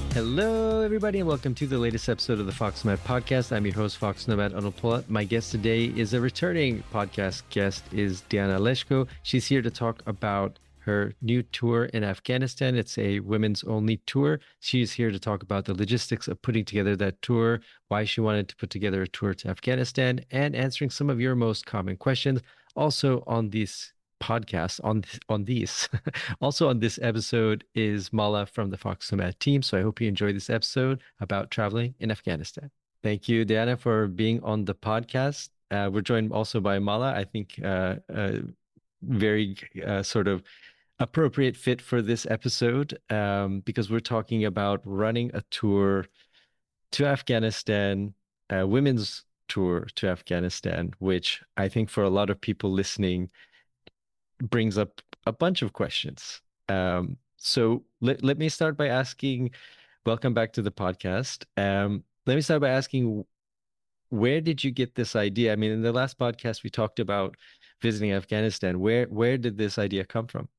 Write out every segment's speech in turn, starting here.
Hello, everybody, and welcome to the latest episode of the Fox Nomad podcast. I'm your host, Fox Nomad Arnold Polat. My guest today is a returning podcast guest, is Diana Leshko. She's here to talk about her new tour in Afghanistan. It's a women's only tour. She's here to talk about the logistics of putting together that tour, why she wanted to put together a tour to Afghanistan, and answering some of your most common questions. Also on this podcast, on these also on this episode is Mala from the Fox Nomad team. So I hope you enjoy this episode about traveling in Afghanistan. Thank you, Diana, for being on the podcast. We're joined also by Mala. I think very sort of appropriate fit for this episode because we're talking about running a tour to Afghanistan, a women's tour to Afghanistan, which I think for a lot of people listening brings up a bunch of questions. So let me start by asking, welcome back to the podcast. Let me start by asking, where did you get this idea? I mean, in the last podcast, we talked about visiting Afghanistan. Where did this idea come from?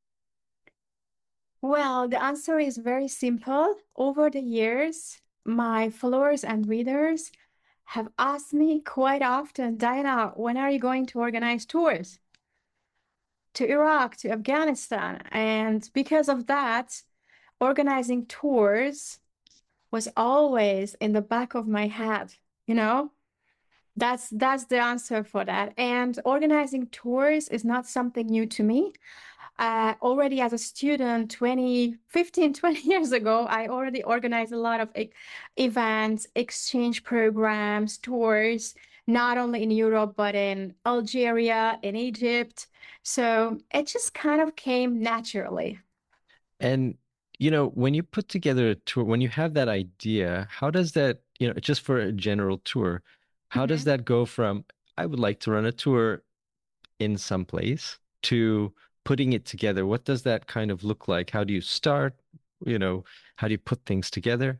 Well, the answer is very simple. Over the years, my followers and readers have asked me quite often, Diana, when are you going to organize tours to Iraq, to Afghanistan? And because of that, organizing tours was always in the back of my head, you know? That's the answer for that. And organizing tours is not something new to me. Already as a student 20 years ago, I already organized a lot of events, exchange programs, tours, not only in Europe, but in Algeria, in Egypt. So it just kind of came naturally. And, when you put together a tour, when you have that idea, how does that, just for a general tour, how does Mhm. that go from, I would like to run a tour in some place to putting it together? What does that kind of look like? How do you start? You know, how do you put things together?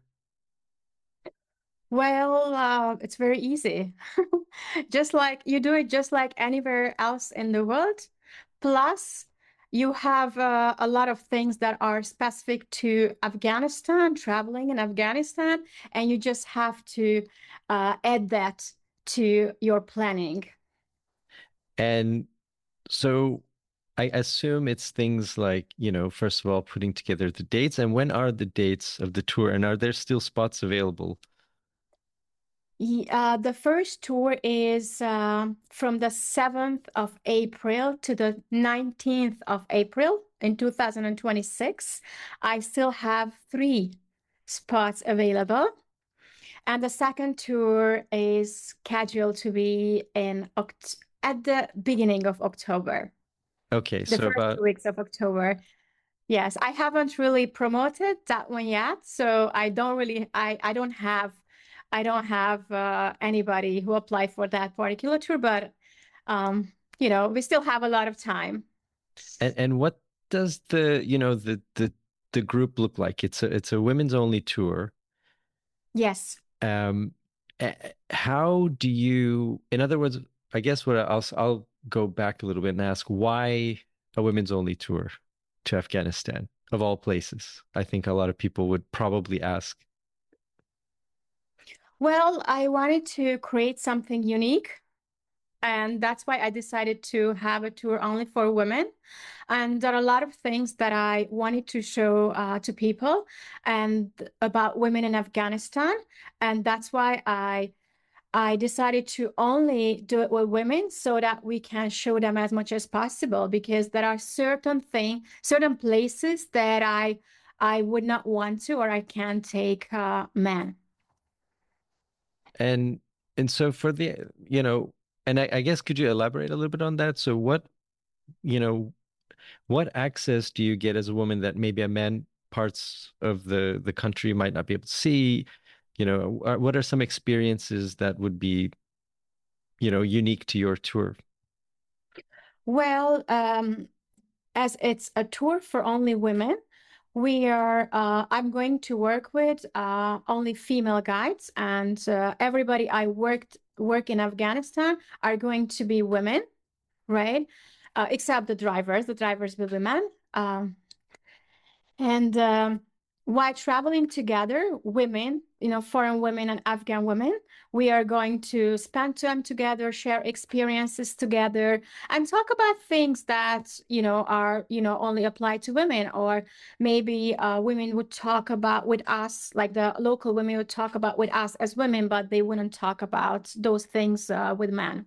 Well, it's very easy. Just like you do it just like anywhere else in the world. Plus, you have a lot of things that are specific to Afghanistan, traveling in Afghanistan, and you just have to add that to your planning. And so I assume it's things like, first of all, putting together the dates and when are the dates of the tour and are there still spots available? The first tour is from the 7th of April to the 19th of April in 2026. I still have three spots available. And the second tour is scheduled to be at the beginning of October, Okay, the so first two about weeks of October. Yes, I haven't really promoted that one yet, so I don't have anybody who applied for that particular tour, but we still have a lot of time. and what does the group look like? It's a women's only tour. Yes. Um, how do you, in other words, I guess I'll go back a little bit and ask why a women's only tour to Afghanistan of all places? I think a lot of people would probably ask. Well, I wanted to create something unique. And that's why I decided to have a tour only for women. And there are a lot of things that I wanted to show to people and about women in Afghanistan. And that's why I decided to only do it with women so that we can show them as much as possible because there are certain places that I would not want to or I can't take men. And and so for the, and I guess could you elaborate a little bit on that? So you know, what access do you get as a woman that maybe a man parts of the country might not be able to see? What are some experiences that would be, unique to your tour? Well, as it's a tour for only women, I'm going to work with only female guides, and everybody I work in Afghanistan are going to be women, right? Except the drivers. The drivers will be men. And While traveling together, women, foreign women and Afghan women, we are going to spend time together, share experiences together, and talk about things that, are, only apply to women, or maybe women would talk about with us, like the local women would talk about with us as women, but they wouldn't talk about those things with men.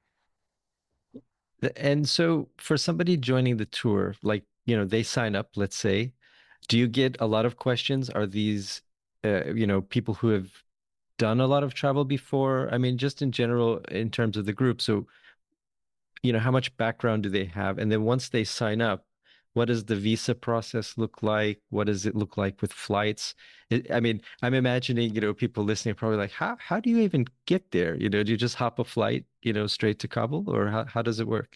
And so for somebody joining the tour, like, they sign up, let's say, do you get a lot of questions? Are these, people who have done a lot of travel before? I mean, just in general, in terms of the group. So, how much background do they have? And then once they sign up, what does the visa process look like? What does it look like with flights? I mean, I'm imagining, people listening are probably like, how do you even get there? Do you just hop a flight, straight to Kabul, or how does it work?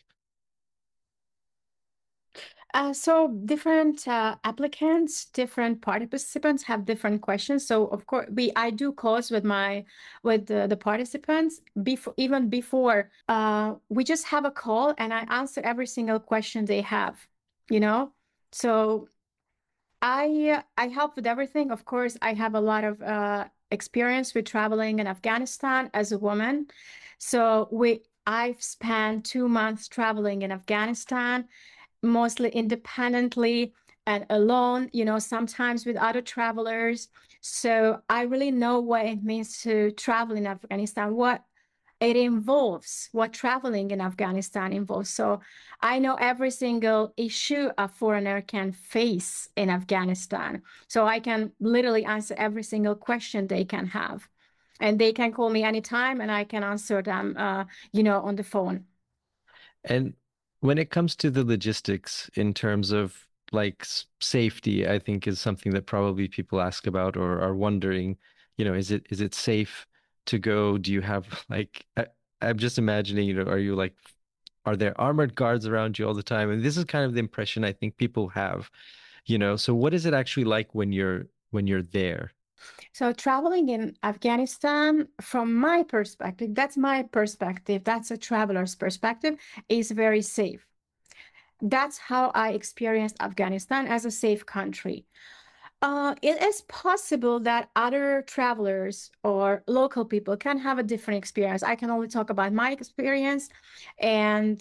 So different applicants, different participants have different questions. So of course, I do calls with the participants before, even before we just have a call, and I answer every single question they have. You know, so I help with everything. Of course, I have a lot of experience with traveling in Afghanistan as a woman. So I've spent 2 months traveling in Afghanistan, mostly independently and alone, sometimes with other travelers. So I really know what it means to travel in Afghanistan, what it involves, what traveling in Afghanistan involves. So I know every single issue a foreigner can face in Afghanistan. So I can literally answer every single question they can have. And they can call me anytime and I can answer them, on the phone. And when it comes to the logistics in terms of like safety, I think is something that probably people ask about or are wondering, is it safe to go? Do you have like I'm just imagining, are there armored guards around you all the time? And this is kind of the impression I think people have, So what is it actually like when you're there? So traveling in Afghanistan, from my perspective, that's my perspective, that's a traveler's perspective, is very safe. That's how I experienced Afghanistan as a safe country. It is possible that other travelers or local people can have a different experience. I can only talk about my experience, and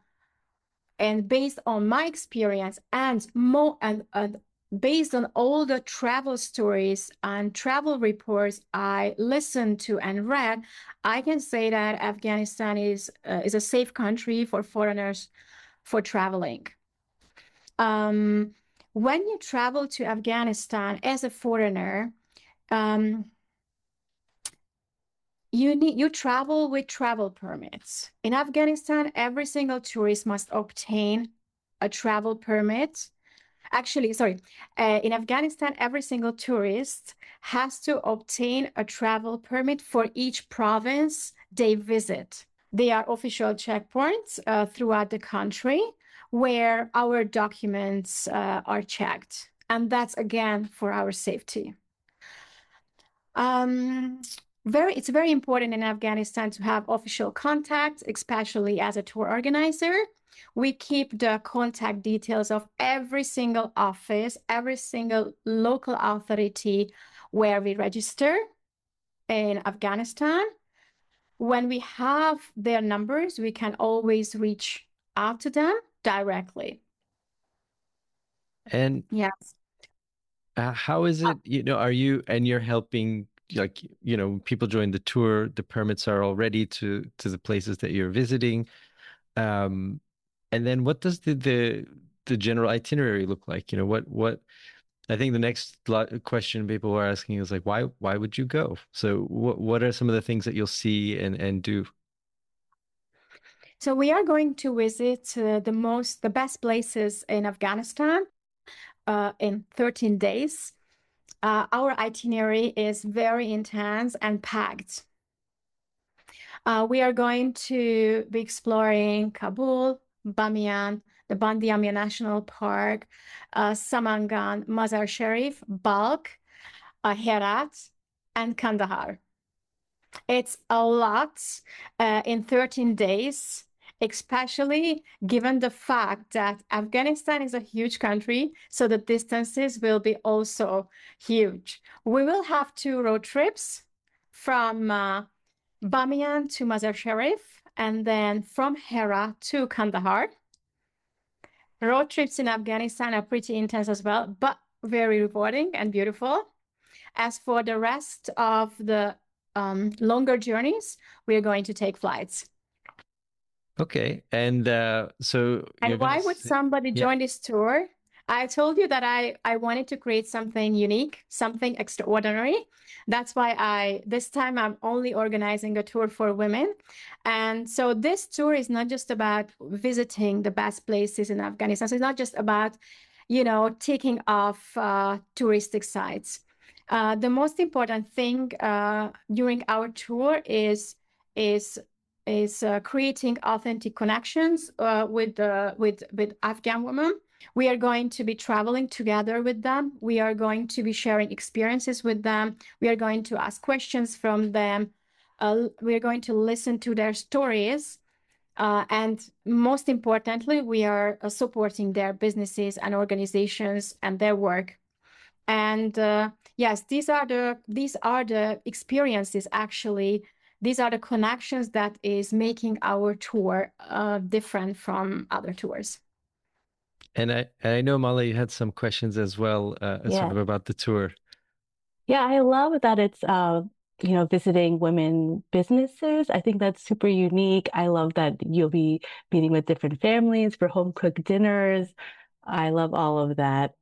based on my experience and more and based on all the travel stories and travel reports I listened to and read, I can say that Afghanistan is a safe country for foreigners for traveling. Um, when you travel to Afghanistan as a foreigner, um, you travel with travel permits. In Afghanistan, every single tourist must obtain a travel permit. Actually, sorry, in Afghanistan, every single tourist has to obtain a travel permit for each province they visit. They are official checkpoints throughout the country where our documents are checked. And that's again for our safety. Um, it's very important in Afghanistan to have official contacts, especially as a tour organizer. We keep the contact details of every single office, every single local authority where we register in Afghanistan. When we have their numbers, we can always reach out to them directly. And Yes. how is it, are you and you're helping like, people join the tour, the permits are already to the places that you're visiting. Um, and then what does the general itinerary look like? What I think the next question people are asking is like, why would you go? So what are some of the things that you'll see and do? So we are going to visit the best places in Afghanistan in 13 days. Our itinerary is very intense and packed. We are going to be exploring Kabul, Bamiyan, the Bandi Amir National Park, Samangan, Mazar Sharif, Balkh, Herat, and Kandahar. It's a lot in 13 days. especially given the fact that Afghanistan is a huge country, so the distances will be also huge. We will have 2 road trips from Bamiyan to Mazar Sharif, and then from Hera to Kandahar. Road trips in Afghanistan are pretty intense as well, but very rewarding and beautiful. As for the rest of the longer journeys, we are going to take flights. Okay. And so you're And gonna why would somebody yeah. join this tour? I told you that I wanted to create something unique, something extraordinary. That's why this time I'm only organizing a tour for women. And so this tour is not just about visiting the best places in Afghanistan. So it's not just about, taking off touristic sites. The most important thing during our tour is creating authentic connections with Afghan women. We are going to be traveling together with them. We are going to be sharing experiences with them. We are going to ask questions from them. We are going to listen to their stories. And most importantly, we are supporting their businesses and organizations and their work. And yes, these are the experiences actually. These are the connections that is making our tour different from other tours. And I know, Mala, you had some questions as well, sort Yeah. of about the tour. Yeah, I love that it's visiting women businesses. I think that's super unique. I love that you'll be meeting with different families for home cooked dinners. I love all of that.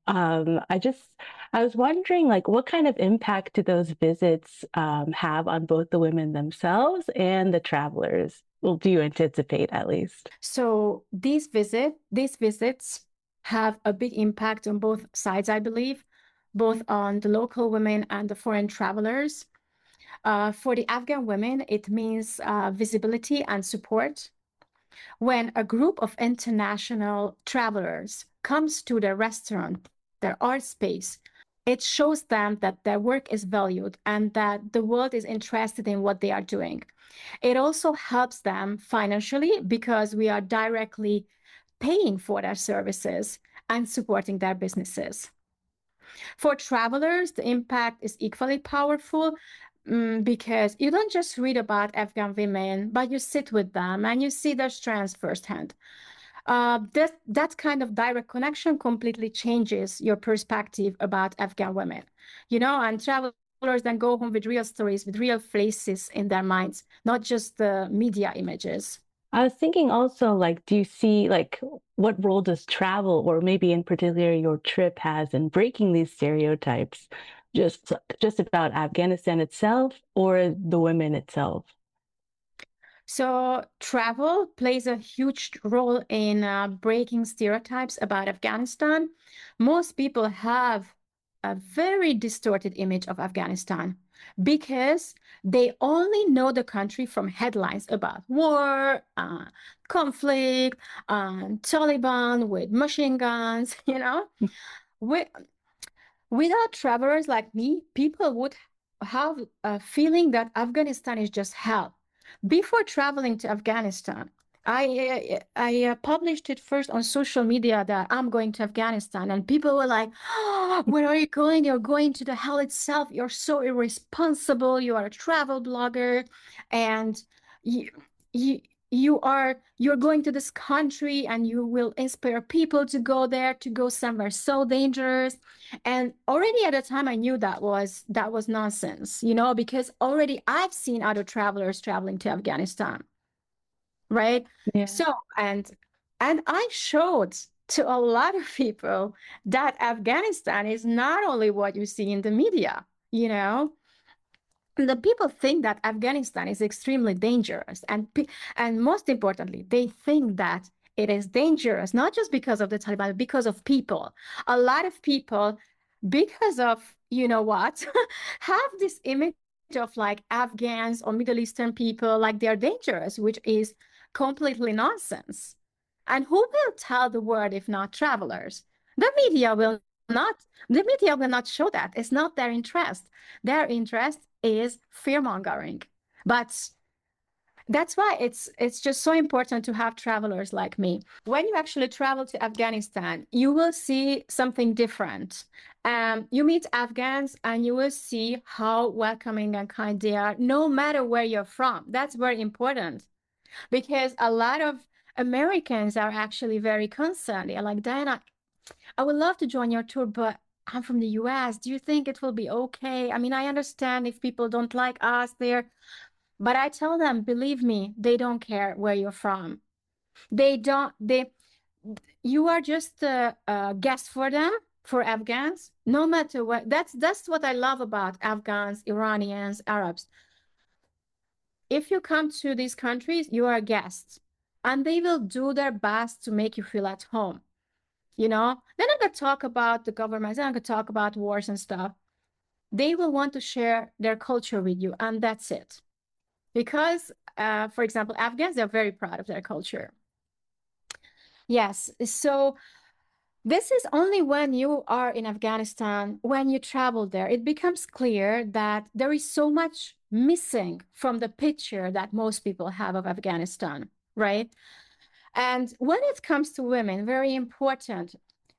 I was wondering, like, what kind of impact do those visits have on both the women themselves and the travelers? Well, do you anticipate at least? So these visits have a big impact on both sides, I believe, both on the local women and the foreign travelers. For the Afghan women, it means visibility and support. When a group of international travelers comes to their restaurant, their art space, it shows them that their work is valued and that the world is interested in what they are doing. It also helps them financially because we are directly paying for their services and supporting their businesses. For travelers, the impact is equally powerful because you don't just read about Afghan women, but you sit with them and you see their strengths firsthand. That kind of direct connection completely changes your perspective about Afghan women, and travelers then go home with real stories, with real faces in their minds, not just the media images. I was thinking also, like, do you see, like, what role does travel, or maybe in particular your trip, has in breaking these stereotypes, just about Afghanistan itself or the women itself? So travel plays a huge role in breaking stereotypes about Afghanistan. Most people have a very distorted image of Afghanistan because they only know the country from headlines about war, conflict, Taliban with machine guns, Without travelers like me, people would have a feeling that Afghanistan is just hell. Before traveling to Afghanistan, I published it first on social media that I'm going to Afghanistan, and people were like, "Oh, where are you going? You're going to the hell itself. You're so irresponsible. You are a travel blogger, and you you you're going to this country and you will inspire people to go there, to go somewhere so dangerous." And already at the time I knew that was nonsense, because already I've seen other travelers traveling to Afghanistan, right? Yeah. So and I showed to a lot of people that Afghanistan is not only what you see in the media, the people think that Afghanistan is extremely dangerous, and most importantly, they think that it is dangerous not just because of the Taliban, but because of people. A lot of people, because of what, have this image of like Afghans or Middle Eastern people like they're dangerous, which is completely nonsense. And who will tell the world if not travelers? The media will not. The media will not show that. It's not their interest. Their interest is fear mongering. But That's why it's just so important to have travelers like me. When you actually travel to Afghanistan, you will see something different. You meet Afghans and you will see how welcoming and kind they are, no matter where you're from. That's very important because a lot of Americans are actually very concerned. They're like, Diana, I would love to join your tour, but I'm from the US. Do you think it will be okay? I mean, I understand if people don't like us there, but I tell them, believe me, they don't care where you're from. They don't, you are just a guest for them, for Afghans, no matter what. That's what I love about Afghans, Iranians, Arabs. If you come to these countries, you are guests, and they will do their best to make you feel at home. They're not going to talk about the government, they're not going to talk about wars and stuff. They will want to share their culture with you, and that's it. Because, for example, Afghans, they're very proud of their culture. Yes, so this is only when you are in Afghanistan, when you travel there, it becomes clear that there is so much missing from the picture that most people have of Afghanistan, right? And when it comes to women, very important,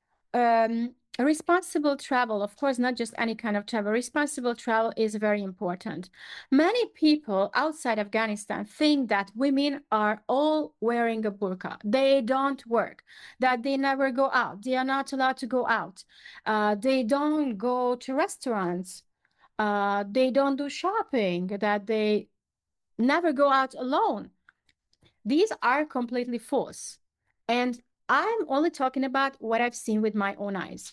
responsible travel, of course, not just any kind of travel. Responsible travel is very important. Many people outside Afghanistan think that women are all wearing a burqa. They don't work, that they never go out. They are not allowed to go out. They don't go to restaurants. They don't do shopping, that they never go out alone. These are completely false. And I'm only talking about what I've seen with my own eyes.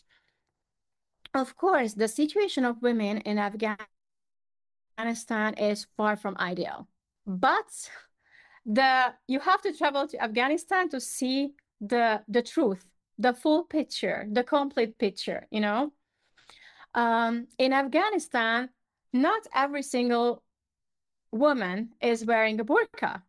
Of course, the situation of women in Afghanistan is far from ideal, but you have to travel to Afghanistan to see the truth, the full picture, the complete picture, In Afghanistan, not every single woman is wearing a burqa.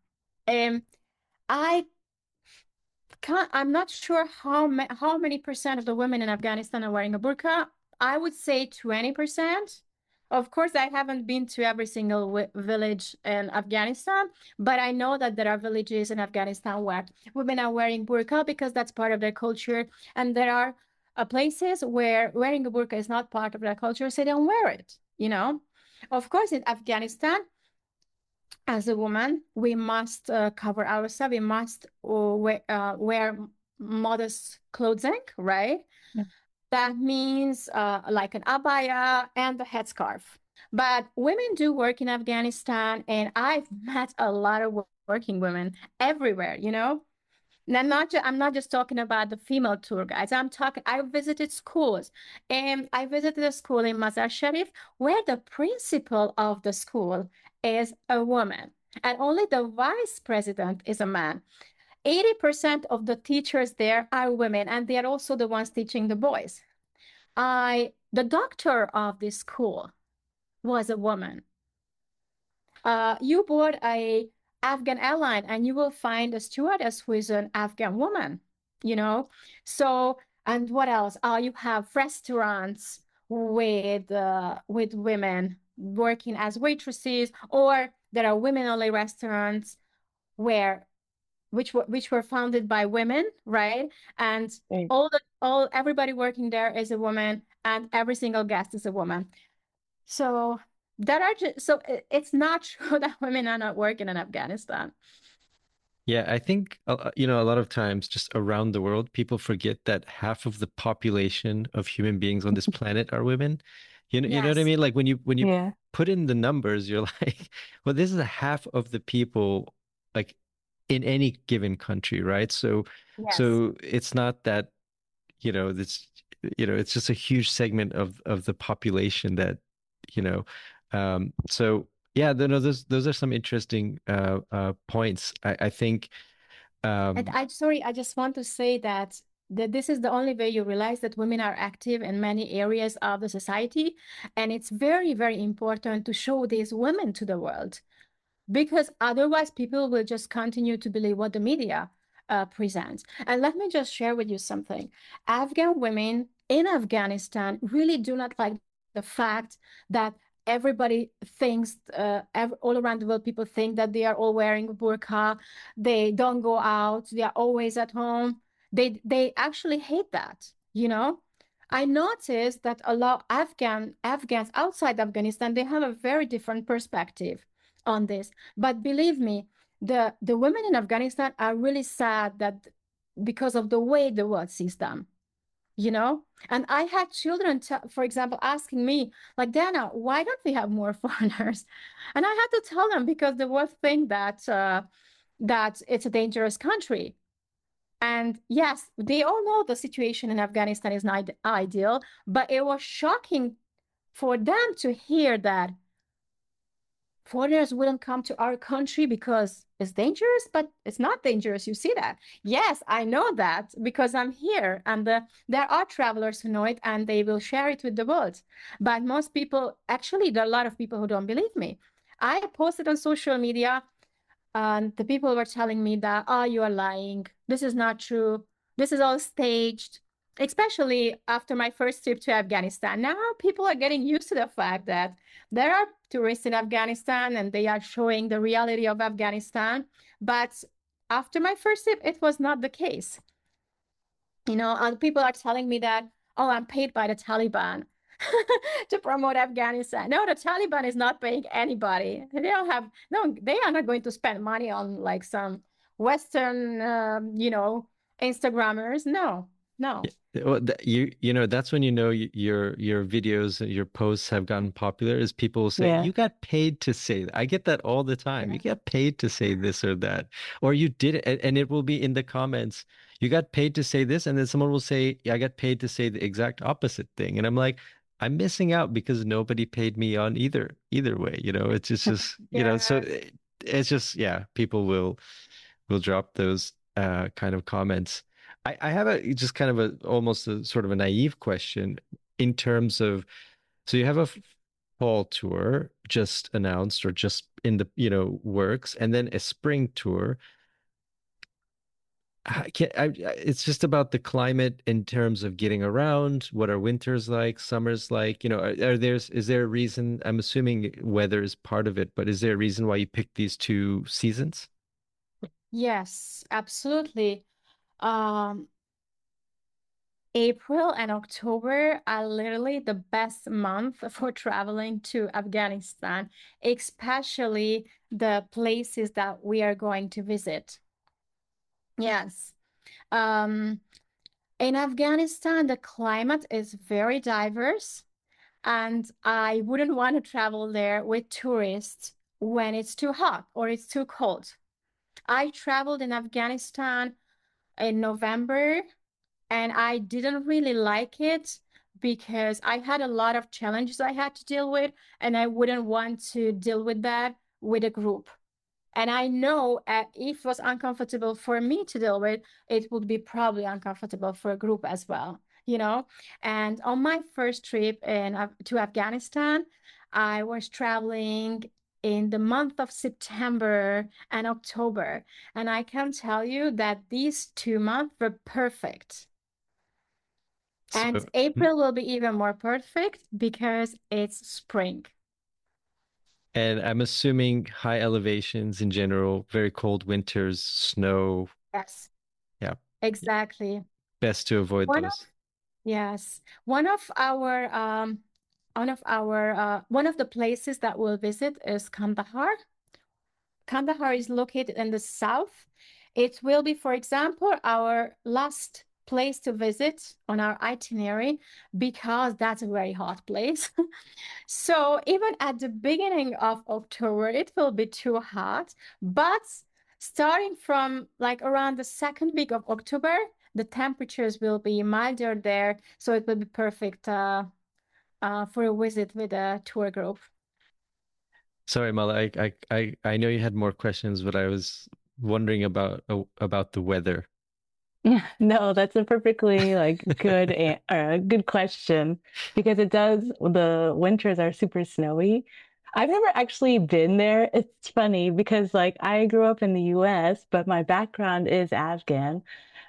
I'm not sure how many percent of the women in Afghanistan are wearing a burqa. I would say 20%. Of course, I haven't been to every single village in Afghanistan, but I know that there are villages in Afghanistan where women are wearing burqa because that's part of their culture. And there are places where wearing a burqa is not part of their culture, so they don't wear it, Of course, in Afghanistan, as a woman, we must cover ourselves. We must wear modest clothing, right? Yeah. That means like an abaya and a headscarf. But women do work in Afghanistan, and I've met a lot of working women everywhere, And I'm not just talking about the female tour guides. I visited schools, and I visited a school in Mazar Sharif where the principal of the school is a woman, and only the vice president is a man. 80% of the teachers there are women, and they are also the ones teaching the boys. The doctor of this school was a woman. You board a Afghan airline and you will find a stewardess who is an Afghan woman, So, and what else? You have restaurants with women working as waitresses, or there are women-only restaurants which were founded by women, right? And Right. everybody working there is a woman, and every single guest is a woman. So it's not true that women are not working in Afghanistan. Yeah, I think a lot of times just around the world, people forget that half of the population of human beings on this planet are women. You know what I Yes. mean? Like when you Yeah. put in the numbers, you're like, well, this is a half of the people like in any given country, right? So Yes. so it's not that, this, it's just a huge segment of the population that, you know, so yeah, no, those are some interesting points. I think And um sorry, I just want to say that this is the only way you realize that women are active in many areas of the society. And it's very, very important to show these women to the world, because otherwise people will just continue to believe what the media presents. And let me just share with you something. Afghan women in Afghanistan really do not like the fact that everybody thinks, all around the world, people think that they are all wearing burqa. They don't go out. They are always at home. They actually hate that, you know. I noticed that a lot of Afghans outside Afghanistan, they have a very different perspective on this. But believe me, the women in Afghanistan are really sad that because of the way the world sees them, you know. And I had children, for example, asking me, like, Dana, why don't we have more foreigners? And I had to tell them because the world think that it's a dangerous country. And yes, they all know the situation in Afghanistan is not ideal, but it was shocking for them to hear that foreigners wouldn't come to our country because it's dangerous, but it's not dangerous. You see that? Yes, I know that because I'm here, and there are travelers who know it, and they will share it with the world. But most people, actually, there are a lot of people who don't believe me. I posted on social media, and the people were telling me that, oh, you are lying. This is not true. This is all staged. Especially after my first trip to Afghanistan. Now people are getting used to the fact that there are tourists in Afghanistan and they are showing the reality of Afghanistan. But after my first trip, it was not the case. You know, other people are telling me that, oh, I'm paid by the Taliban to promote Afghanistan. No, the Taliban is not paying anybody. They don't have, no, they are not going to spend money on like some Western, Instagrammers. No, no. Well, you know, that's when you know your videos, your posts have gotten popular, is people will say, Yeah. you got paid to say that. I get that all the time. You got paid to say this or that, or you did it, and it will be in the comments. You got paid to say this, and then someone will say, yeah, I got paid to say the exact opposite thing. And I'm like, I'm missing out because nobody paid me on either way. You know, it's just, you know, so it's just, yeah, people will drop those kind of comments. I have a just kind of a almost a sort of a naive question in terms of, so you have a fall tour just announced or just in the, you know, works, and then a spring tour. It's just about the climate in terms of getting around. What are winters like, summers like? You know, is there a reason? I'm assuming weather is part of it, but is there a reason why you picked these two seasons? Yes, absolutely. Um, April and October are literally the best month for traveling to Afghanistan, especially the places that we are going to visit. Yes. Um, in Afghanistan, the climate is very diverse, and I wouldn't want to travel there with tourists when it's too hot or it's too cold. I traveled in Afghanistan in November, and I didn't really like it because I had a lot of challenges I had to deal with, and I wouldn't want to deal with that with a group. And I know if it was uncomfortable for me to deal with, it would be probably uncomfortable for a group as well, you know? And on my first trip to Afghanistan, I was traveling in the month of September and October. And I can tell you that these 2 months were perfect. And So, April will be even more perfect because it's spring. and I'm assuming high elevations in general, very cold winters, snow. Yes, Yeah, exactly. best to avoid One of those. Yes, one of the places that we'll visit is Kandahar. Kandahar is located in the south. It will be, for example, our last place to visit on our itinerary because that's a very hot place. So even at the beginning of October, it will be too hot, but starting from like around the second week of October, the temperatures will be milder there, so it will be perfect for a visit with a tour group. Sorry, Mala, I know you had more questions, but I was wondering about the weather. Yeah, no, that's a perfectly like good question because the winters are super snowy. I've never actually been there. It's funny because like I grew up in the US, but my background is Afghan.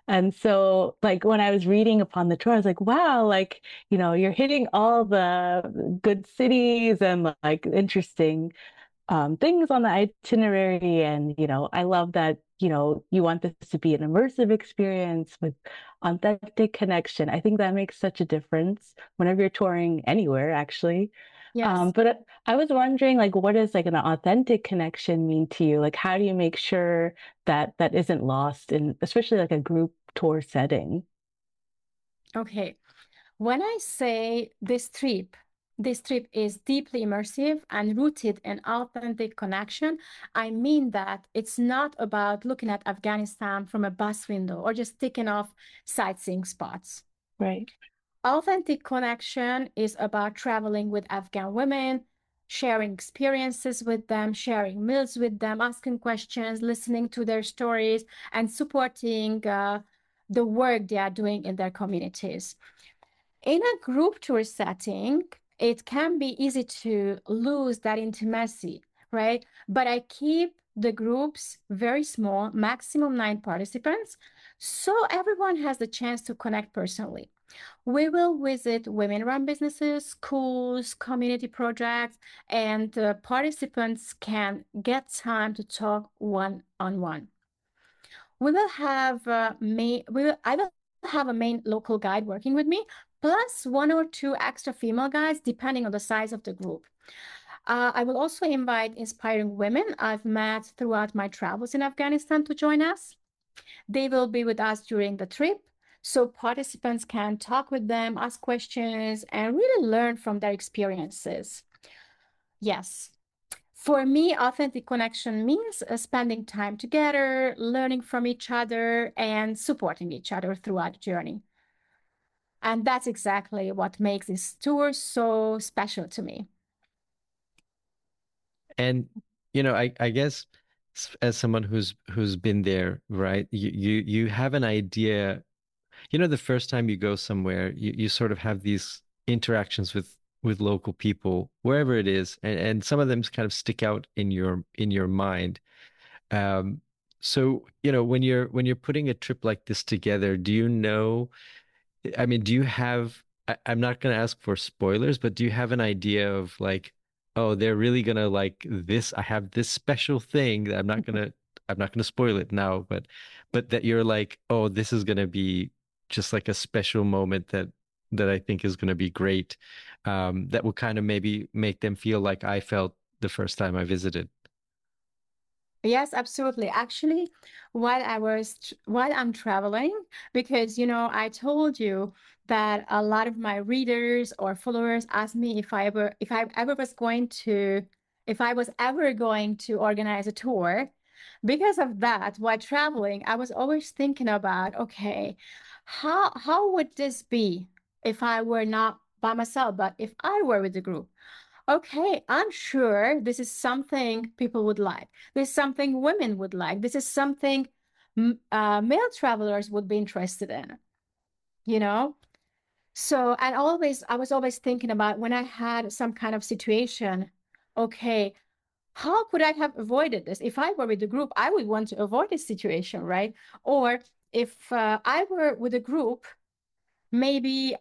And so, like, when I was reading upon the tour, I was like, wow, like, you're hitting all the good cities and like interesting things on the itinerary. And, I love that, you want this to be an immersive experience with authentic connection. I think that makes such a difference whenever you're touring anywhere, actually. Yes. But I was wondering, like, what does like an authentic connection mean to you? Like, how do you make sure that that isn't lost in, especially like a group tour setting? Okay. When I say this trip is deeply immersive and rooted in authentic connection, I mean that it's not about looking at Afghanistan from a bus window or just ticking off sightseeing spots. Right. Authentic connection is about traveling with Afghan women, sharing experiences with them, sharing meals with them, asking questions, listening to their stories, and supporting the work they are doing in their communities. In a group tour setting, it can be easy to lose that intimacy, right? But I keep the groups very small, maximum 9 participants, so everyone has the chance to connect personally. We will visit women-run businesses, schools, community projects, and participants can get time to talk one-on-one. I will have a main local guide working with me, plus 1 or 2 extra female guides, depending on the size of the group. I will also invite inspiring women I've met throughout my travels in Afghanistan to join us. They will be with us during the trip, so participants can talk with them, ask questions, and really learn from their experiences. Yes. For me, authentic connection means spending time together, learning from each other, and supporting each other throughout the journey. And that's exactly what makes this tour so special to me. And I guess as someone who's been there, right? You have an idea. The first time you go somewhere, you sort of have these interactions with local people, wherever it is, and some of them kind of stick out in your mind. Um, so, when you're putting a trip like this together, do you know? I mean, do you have, I'm not going to ask for spoilers, but do you have an idea of like, oh, they're really going to like this. I have this special thing that I'm not going to spoil it now, but that you're like, oh, this is going to be just like a special moment that I think is going to be great. That will kind of maybe make them feel like I felt the first time I visited. Yes, absolutely. Actually, while I'm traveling, because I told you that a lot of my readers or followers asked me if I was ever going to organize a tour. Because of that, while traveling, I was always thinking about, okay, how would this be if I were not by myself, but if I were with the group? Okay, I'm sure this is something people would like. This is something women would like. This is something male travelers would be interested in, you know? So, and I was always thinking about when I had some kind of situation, okay, how could I have avoided this? If I were with the group, I would want to avoid this situation, right? Or if I were with a group, maybe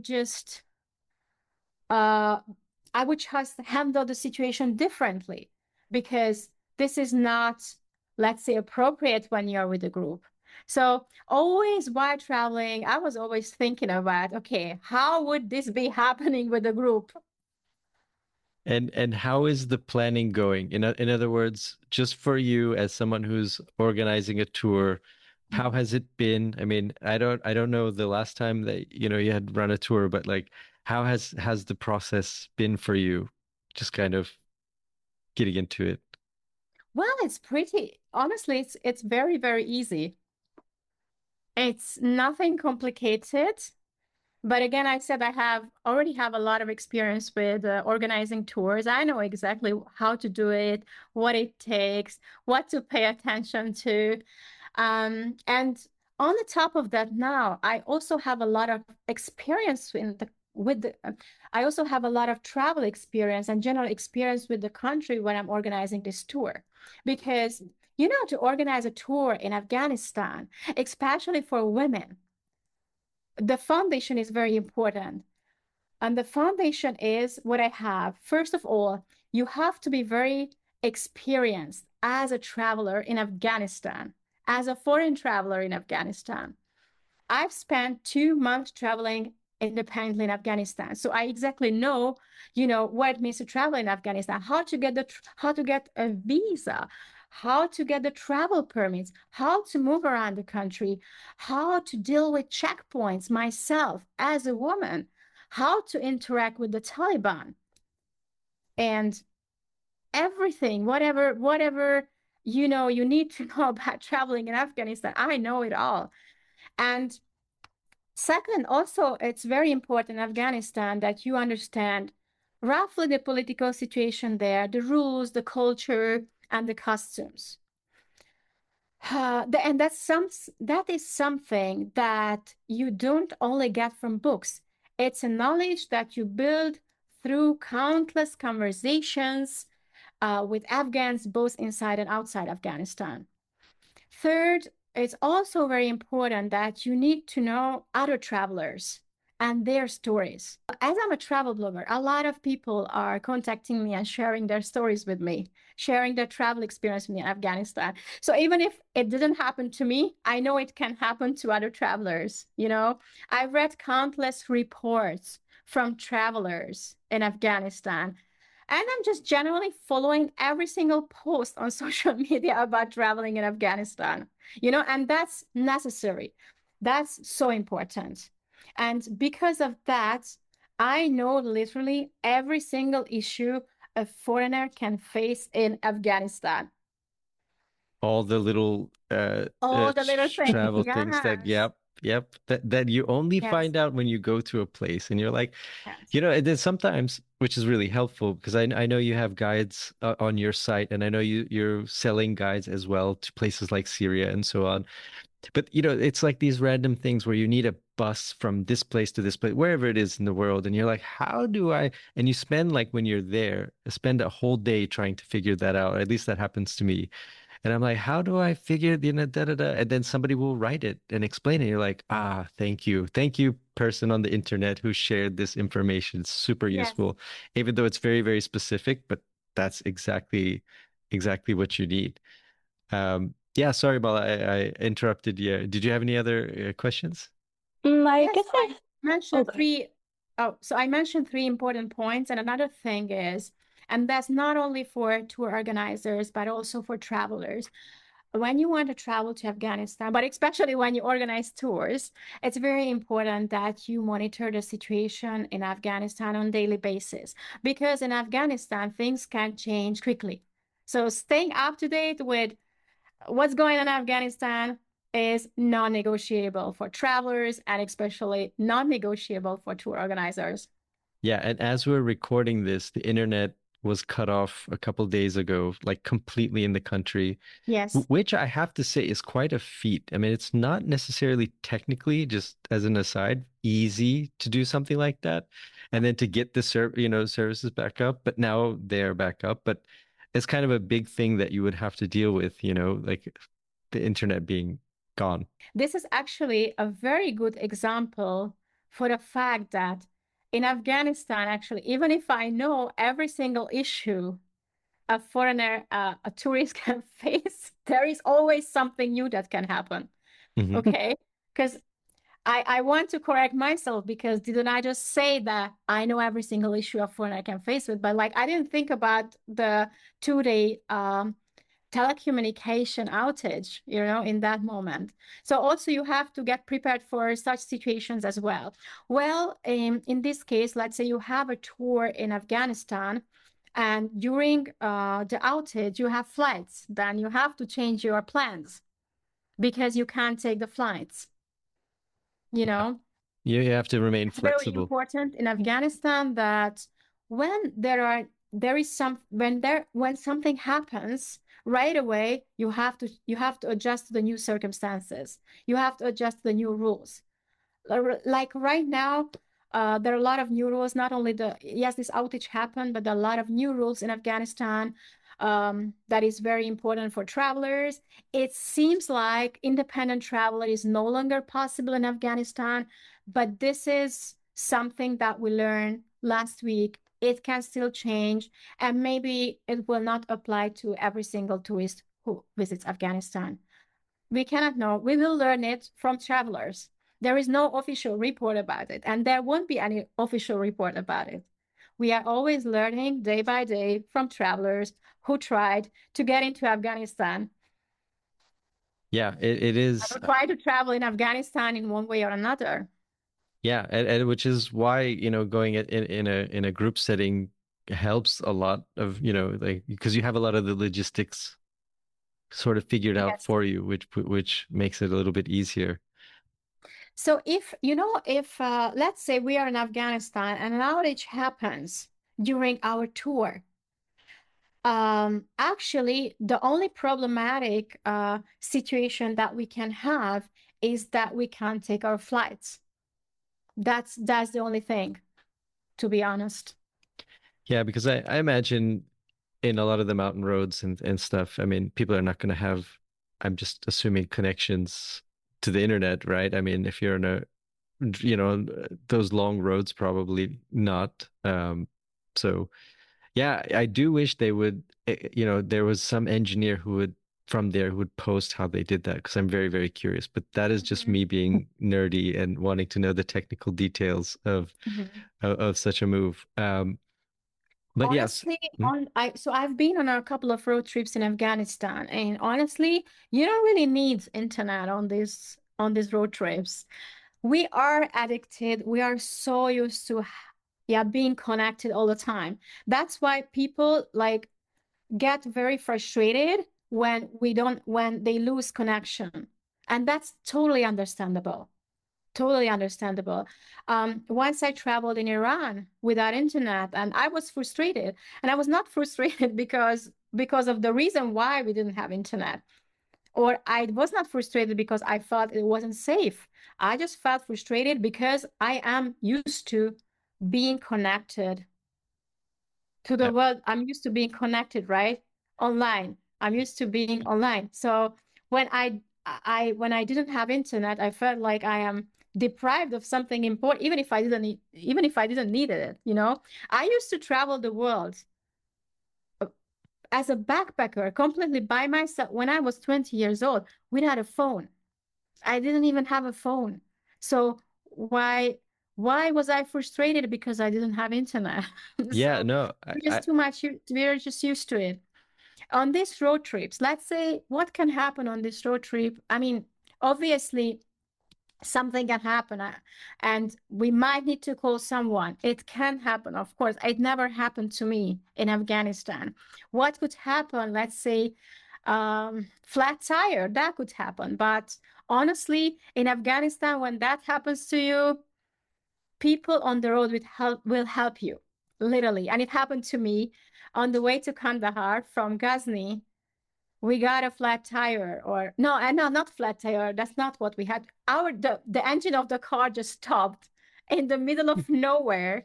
uh, I would just handle the situation differently because this is not, let's say, appropriate when you're with a group. So always while traveling, I was always thinking about, okay, how would this be happening with a group? And how is the planning going? In other words, just for you as someone who's organizing a tour, how has it been? I mean, I don't know the last time that you had run a tour, but like how has the process been for you? Just kind of getting into it. Well, honestly, it's very, very easy. It's nothing complicated. But again, I said already have a lot of experience with organizing tours. I know exactly how to do it, what it takes, what to pay attention to. And on the top of that, now I also have a lot of experience I also have a lot of travel experience and general experience with the country when I'm organizing this tour. Because, to organize a tour in Afghanistan, especially for women, the foundation is very important. And the foundation is what I have. First of all, you have to be very experienced as a traveler in Afghanistan, as a foreign traveler in Afghanistan. I've spent 2 months traveling independently in Afghanistan. So I exactly know, what it means to travel in Afghanistan, how to get a visa, how to get the travel permits, how to move around the country, how to deal with checkpoints myself as a woman, how to interact with the Taliban, and everything, whatever you need to know about traveling in Afghanistan. I know it all. And second, also, it's very important in Afghanistan that you understand roughly the political situation there, the rules, the culture, and the costumes. And that is something that you don't only get from books. It's a knowledge that you build through countless conversations with Afghans, both inside and outside Afghanistan. Third, it's also very important that you need to know other travelers and their stories. As I'm a travel blogger, a lot of people are contacting me and sharing their stories with me, sharing their travel experience with me in Afghanistan. So even if it didn't happen to me, I know it can happen to other travelers. I've read countless reports from travelers in Afghanistan. And I'm just generally following every single post on social media about traveling in Afghanistan, and that's necessary. That's so important. And because of that, I know literally every single issue a foreigner can face in Afghanistan. All the little All the little things. travel things that, Yes. yep, that you only Yes. find out when you go to a place and you're like, Yes. and then sometimes, which is really helpful because I know you have guides on your site, and I know you're selling guides as well to places like Syria and so on. But it's like these random things where you need a bus from this place to this place, wherever it is in the world, and you're like, how do I? And you spend, like, when you're there, spend a whole day trying to figure that out. Or at least that happens to me. And I'm like, how do I figure da da da? And then somebody will write it and explain it. You're like, thank you, person on the internet who shared this information. It's super Yes. useful, even though it's very, very specific. But that's exactly what you need. Yeah, sorry, Bala, I interrupted you. Did you have any other questions? I Yes, guess so I mentioned okay. three. Oh, so I mentioned three important points. And another thing is, and that's not only for tour organizers, but also for travelers. When you want to travel to Afghanistan, but especially when you organize tours, it's very important that you monitor the situation in Afghanistan on a daily basis, because in Afghanistan, things can change quickly. So staying up to date with what's going on in Afghanistan is non-negotiable for travelers, and especially non-negotiable for tour organizers. Yeah, and as we're recording this, the internet was cut off a couple days ago, like completely in the country, Yes. which I have to say is quite a feat. I mean, it's not necessarily technically, just as an aside, easy to do something like that, and then to get the services back up. But now they're back up. But it's kind of a big thing that you would have to deal with, like the internet being gone. This is actually a very good example for the fact that in Afghanistan, actually, even if I know every single issue a foreigner, a tourist can face, there is always something new that can happen. Mhm. Okay? Because I want to correct myself, because didn't I just say that I know every single issue a foreigner can face with? But like, I didn't think about the 2-day telecommunication outage, in that moment. So also you have to get prepared for such situations as well. Well, in this case, let's say you have a tour in Afghanistan, and during the outage, you have flights, then you have to change your plans because you can't take the flights. You have to remain It's very flexible. important in Afghanistan that when when something happens, right away you have to adjust to the new circumstances. You have to adjust to the new rules. Like right now, there are a lot of new rules. Not only yes, this outage happened, but there are a lot of new rules in Afghanistan. that is very important for travelers. It seems like independent travel is no longer possible in Afghanistan, but this is something that we learned last week. It can still change, and maybe it will not apply to every single tourist who visits Afghanistan. We cannot know. We will learn it from travelers. There is no official report about it, and there won't be any official report about it. We are always learning day by day from travelers who tried to get into Afghanistan Yeah, it is. or try to travel in Afghanistan in one way or another. Yeah, and which is why, going in a group setting helps a lot of, like because you have a lot of the logistics sort of figured out Yes. for you, which makes it a little bit easier. So if let's say we are in Afghanistan and an outage happens during our tour, actually, the only problematic situation that we can have is that we can't take our flights. That's the only thing, to be honest. Yeah, because I imagine in a lot of the mountain roads and stuff, I mean, people are not going to have, I'm just assuming, connections to the internet, right? I mean, if you're in those long roads, probably not. So yeah, I do wish they would, there was some engineer from there who would post how they did that because I'm very, very curious. But that is just Mhm. me being nerdy and wanting to know the technical details Mhm. of such a move. But yes. Honestly, Hmm? so I've been on a couple of road trips in Afghanistan, and honestly, you don't really need internet on these road trips. We are addicted. We are so used to yeah, being connected all the time. That's why people like get very frustrated when they lose connection. And that's totally understandable. Totally understandable. Once I traveled in Iran without internet, and I was frustrated. And I was not frustrated because of the reason why we didn't have internet. Or I was not frustrated because I felt it wasn't safe. I just felt frustrated because I am used to being connected to the Yep. world. I'm used to being connected, right? Online. I'm used to being online. So when when I didn't have internet, I felt like I am deprived of something important, even if I didn't need it, you know? I used to travel the world as a backpacker completely by myself when I was 20 years old without a phone. I didn't even have a phone. So why was I frustrated because I didn't have internet? Yeah, So no, we're just used to it. On these road trips, let's say what can happen on this road trip? I mean, obviously something can happen and we might need to call someone. It can happen, of course. It never happened to me in Afghanistan. What could happen? Let's say flat tire, that could happen. But honestly, in Afghanistan, when that happens to you, people on the road will help you, literally. And it happened to me on the way to Kandahar from Ghazni. We got a flat tire, or no, and no, not flat tire. That's not what we had. The engine of the car just stopped in the middle of nowhere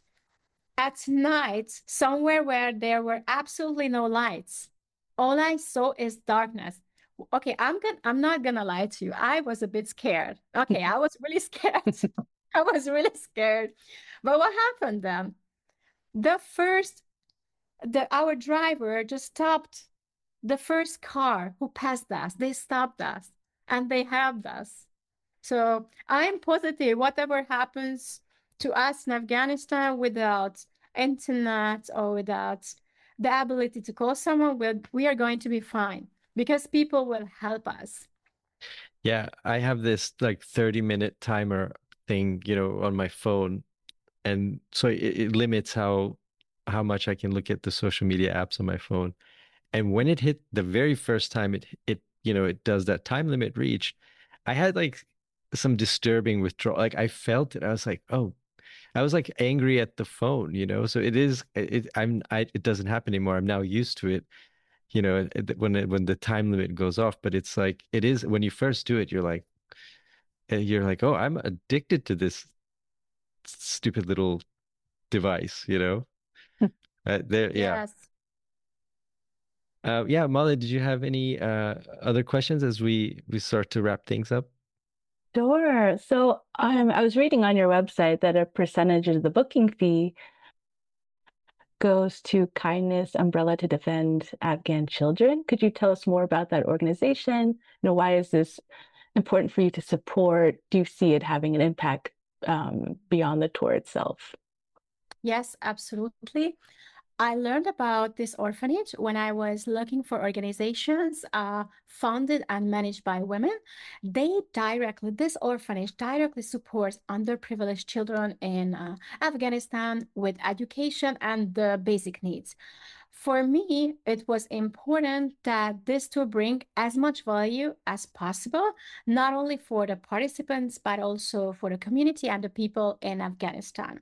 at night, somewhere where there were absolutely no lights. All I saw is darkness. Okay, I'm not gonna lie to you. I was a bit scared. Okay, I was really scared. I was really scared. But what happened then? The first our driver just stopped the first car who passed us. They stopped us and they helped us. So I'm positive whatever happens to us in Afghanistan without internet or without the ability to call someone, we are going to be fine because people will help us. yeah, I have this like 30-minute timer thing, on my phone, and so it limits how much I can look at the social media apps on my phone. And when it hit the very first time it does that time limit reach, I had like some disturbing withdrawal. Like I felt it. I was like, oh, I was like angry at the phone. So it is it doesn't happen anymore. I'm now used to it, when the time limit goes off. But it's like it is when you first do it, you're like, oh, I'm addicted to this stupid little device. There, yeah. Yes. Yeah, Molly, did you have any other questions as we start to wrap things up? Sure. So I was reading on your website that a percentage of the booking fee goes to Kindness Umbrella to Defend Afghan Children. Could you tell us more about that organization? Why is this important for you to support? Do you see it having an impact beyond the tour itself? Yes, absolutely. I learned about this orphanage when I was looking for organizations funded and managed by women. This orphanage directly supports underprivileged children in Afghanistan with education and the basic needs. For me, it was important that this to bring as much value as possible, not only for the participants, but also for the community and the people in Afghanistan.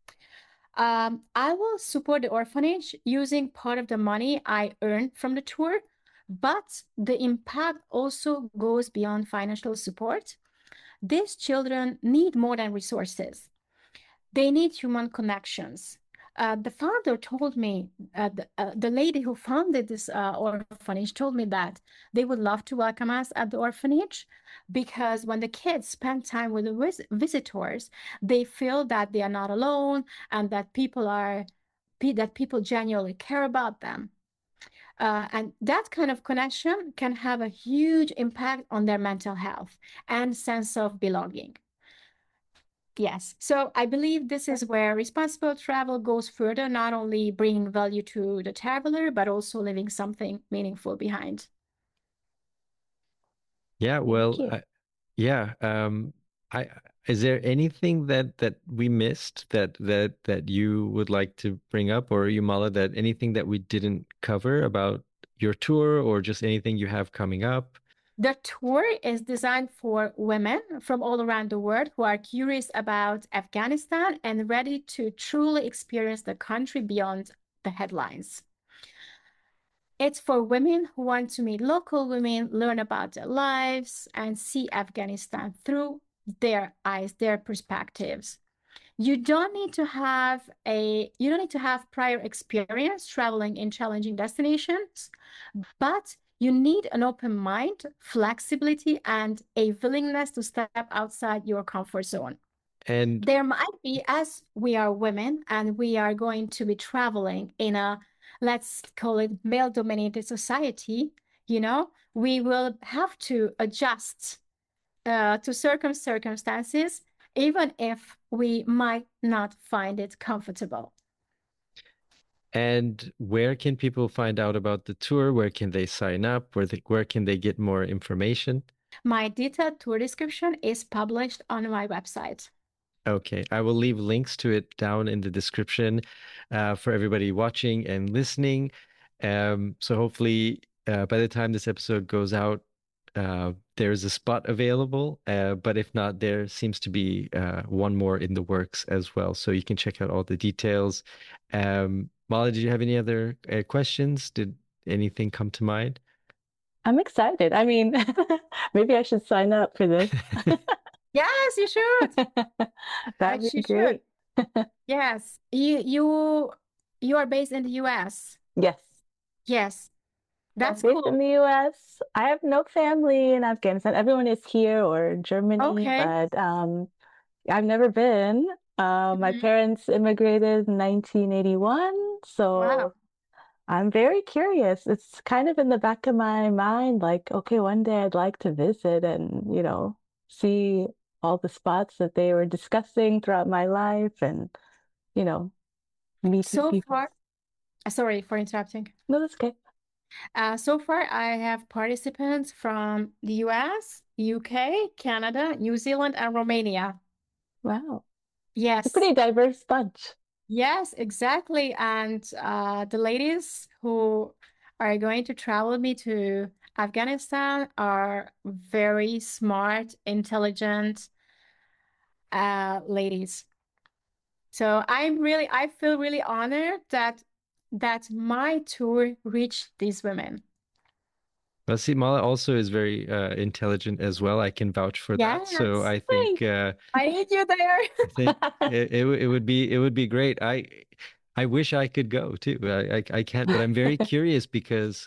I will support the orphanage using part of the money I earn from the tour, but the impact also goes beyond financial support. These children need more than resources. They need human connections. The founder told me, the lady who founded this orphanage told me that they would love to welcome us at the orphanage because when the kids spend time with the visitors, they feel that they are not alone and that people genuinely care about them. And that kind of connection can have a huge impact on their mental health and sense of belonging. Yes. So I believe this is where responsible travel goes further, not only bringing value to the traveler, but also leaving something meaningful behind. Yeah, Thank well, you. yeah. I is there anything that we missed that you would like to bring up, or you, Mala, that anything that we didn't cover about your tour, or just anything you have coming up? The tour is designed for women from all around the world who are curious about Afghanistan and ready to truly experience the country beyond the headlines. It's for women who want to meet local women, learn about their lives, and see Afghanistan through their eyes, their perspectives. You don't need to have prior experience traveling in challenging destinations, but you need an open mind, flexibility, and a willingness to step outside your comfort zone. And There might be, as we are women and we are going to be traveling in a, let's call it male-dominated society, we will have to adjust to certain circumstances, even if we might not find it comfortable. and where can people find out about the tour? Where can they sign up? Where can they get more information? My detailed tour description is published on my website. Okay, I will leave links to it down in the description for everybody watching and listening. So hopefully, by the time this episode goes out, there's a spot available. But if not, there seems to be one more in the works as well. So you can check out all the details. Molly, did you have any other questions? Did anything come to mind? I'm excited. I mean, maybe I should sign up for this. Yes, you should. That'd be You should. great. Yes. You are based in the US. Yes. Yes. I'm That's based in cool. the US. I have no family in Afghanistan. Everyone is here or in Germany, Okay. but I've never been. My Mhm. parents immigrated in 1981, Wow. so I'm very curious. It's kind of in the back of my mind, like, okay, one day I'd like to visit and, see all the spots that they were discussing throughout my life and, you know, meet new So people. far, sorry for interrupting. No, that's okay. So far, I have participants from the US, UK, Canada, New Zealand, and Romania. Wow. It's a Yes. pretty diverse bunch. Yes, exactly. And the ladies who are going to travel with me to Afghanistan are very smart, intelligent ladies. So I feel really honored that my tour reached these women. Well, see, Mala also is very intelligent as well. I can vouch for that. So Yes, I think Thanks. I need you there. I think it would be great. I wish I could go too. I can't, but I'm very curious because,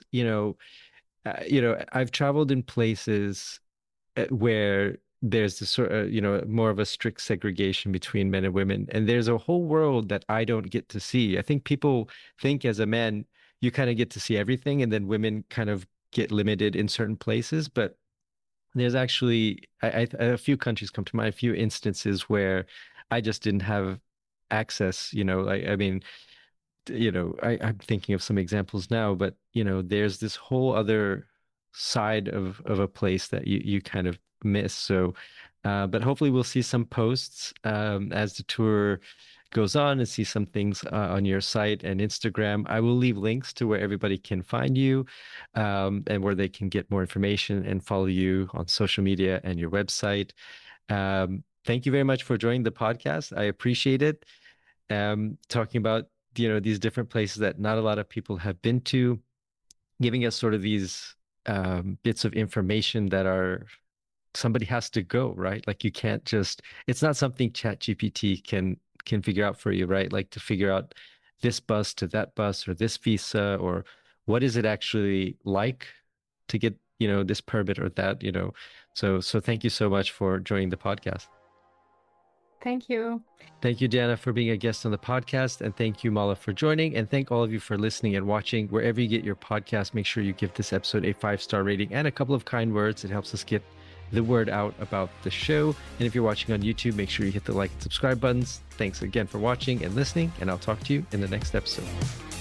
I've traveled in places where there's this sort of, more of a strict segregation between men and women. And there's a whole world that I don't get to see. I think people think as a man, you kind of get to see everything, and then women kind of get limited in certain places. But there's actually a few countries come to mind, a few instances where I just didn't have access, I mean, I'm thinking of some examples now, but there's this whole other side of a place that you kind of miss. So, but hopefully we'll see some posts as the tour goes on, and see some things on your site and Instagram. I will leave links to where everybody can find you, and where they can get more information and follow you on social media and your website. Thank you very much for joining the podcast. I appreciate it. Talking about these different places that not a lot of people have been to, giving us sort of these bits of information that are somebody has to go, right? Like you can't just, it's not something ChatGPT can figure out for you, right? Like to figure out this bus to that bus or this visa, or what is it actually like to get, this permit or that, So thank you so much for joining the podcast. Thank you. Thank you, Diana, for being a guest on the podcast. And thank you, Mala, for joining. And thank all of you for listening and watching. Wherever you get your podcast, make sure you give this episode a 5-star rating and a couple of kind words. It helps us get the word out about the show. And if you're watching on YouTube, make sure you hit the like and subscribe buttons. Thanks again for watching and listening, and I'll talk to you in the next episode.